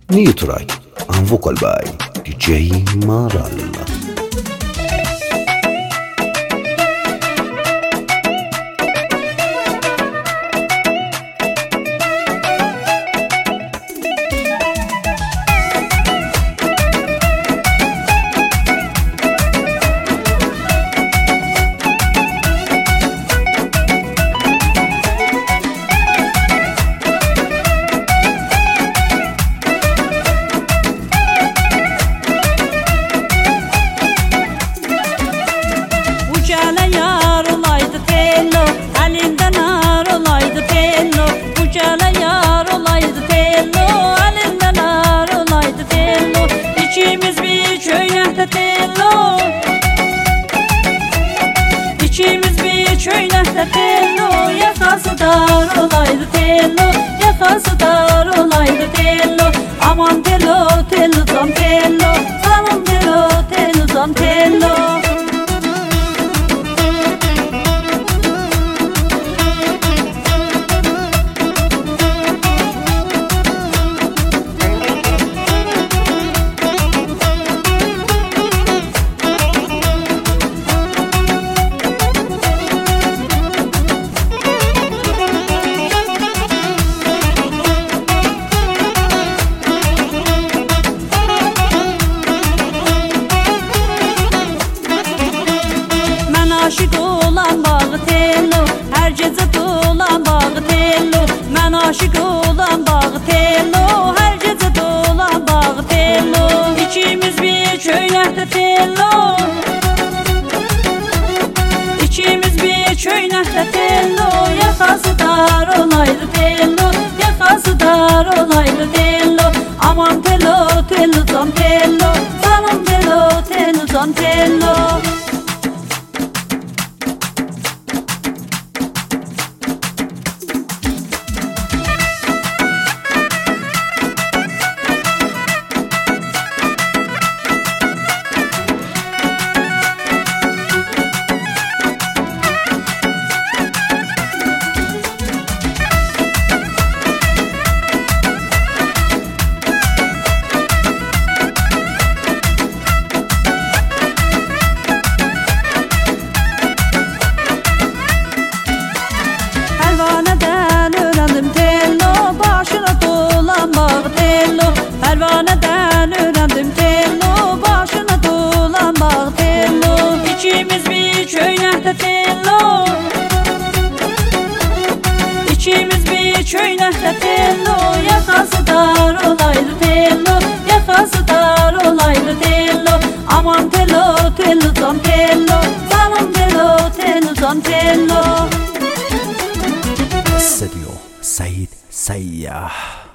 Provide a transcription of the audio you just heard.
New track and vocal by DJ Maralla. İçimiz bir çöynekte tello, yakası dar olaydı tello, yakası dar olaydı tello. Aman tello, tello zam tello, aman tello, tello zam tello. Aşık olan bağı tello, her gece dolan bağı tello. Ben aşık olan bağı tello, her gece dolan bağı tello. İkimiz bir çöynekte tello, İkimiz bir çöynekte tello, yakası dar olaydı tello, yakası dar olaydı tello. Aman tello, tello zam tello, aman tello, tello zam tello. Pervaneden öğrendim tello, başına dolan bağ tello. İkimiz bir çöynekte tello, İkimiz bir çöynekte tello, yakası dar olaydı tello, yakası dar olaydı tello. Aman tello, tello zam tello, aman tello, tello zam tello. استديو سعيد سياح.